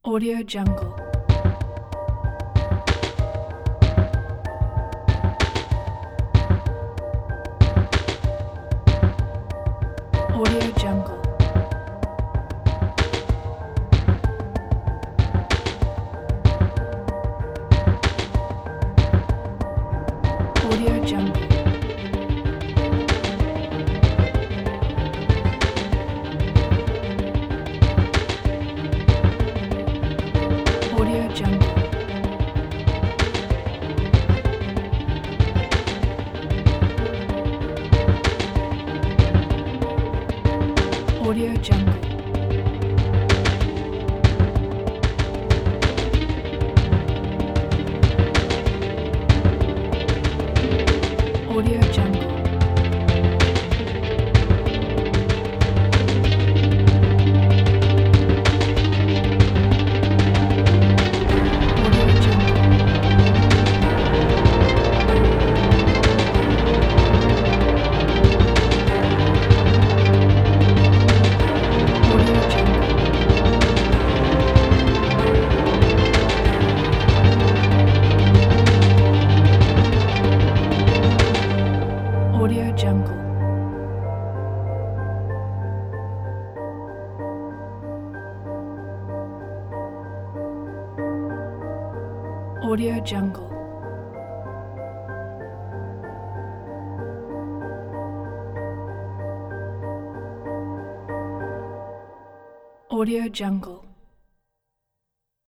Audio Jungle. Audio Jungle. Audio Jungle. Audio Jungle. Audio Jungle. Audio Jungle. Audio Jungle. Audio Jungle. Audio Jungle.